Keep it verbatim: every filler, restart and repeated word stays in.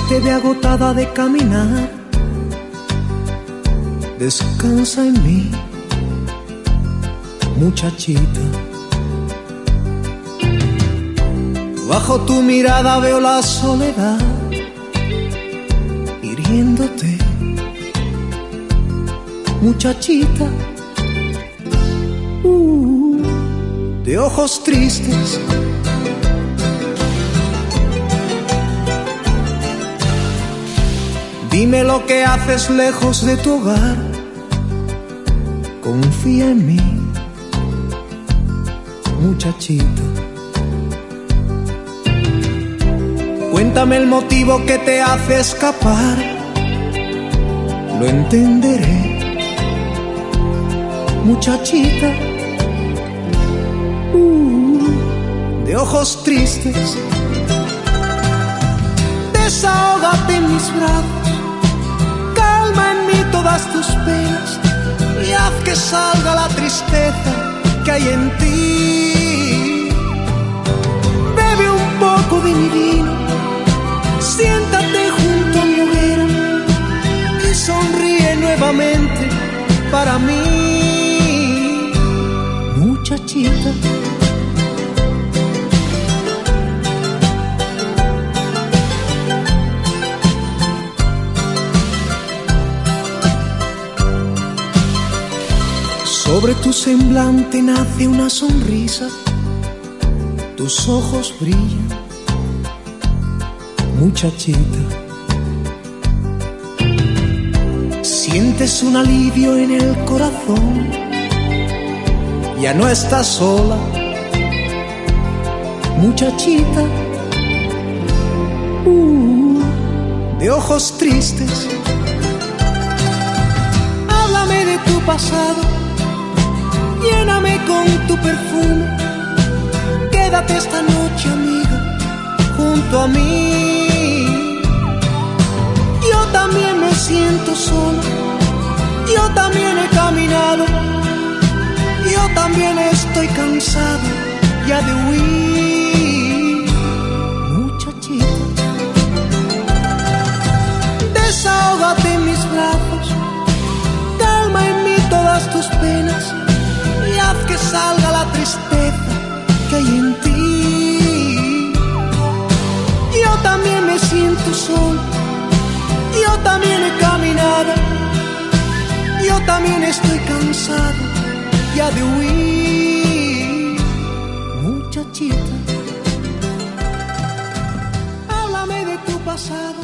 te ve agotada de caminar, descansa en mí, muchachita. Bajo tu mirada veo la soledad hiriéndote, muchachita. Uh, de ojos tristes, dime lo que haces lejos de tu hogar. Confía en mí, muchachita. Cuéntame el motivo que te hace escapar, lo entenderé, muchachita. Uh, de ojos tristes, desahógate en mis brazos, calma en mí todas tus penas y haz que salga la tristeza que hay en ti. Bebe un poco de mi vino, siéntate junto a mi hoguera y sonríe nuevamente para mí, muchachita. Sobre tu semblante nace una sonrisa, tus ojos brillan, muchachita. Sientes un alivio en el corazón, ya no estás sola, muchachita. Uh, de ojos tristes, háblame de tu pasado, lléname con tu perfume, quédate esta noche, amiga, junto a mí. Yo también me siento sola, yo también he caminado, yo también estoy cansado ya de huir, muchachita. Desahógate en mis brazos, calma en mí todas tus penas y haz que salga la tristeza que hay en ti. Yo también me siento solo, yo también he caminado, yo también estoy cansado ya de huir, muchachita. Háblame de tu pasado,